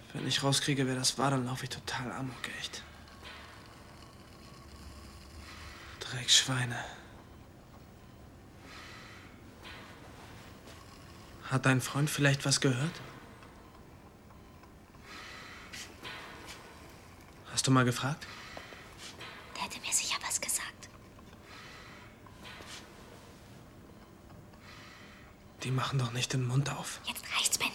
Wenn ich rauskriege, wer das war, dann laufe ich total amok, echt. Dreckschweine. Hat dein Freund vielleicht was gehört? Hast du mal gefragt? Der hätte mir sicher was gesagt. Die machen doch nicht den Mund auf. Jetzt reicht's, Ben.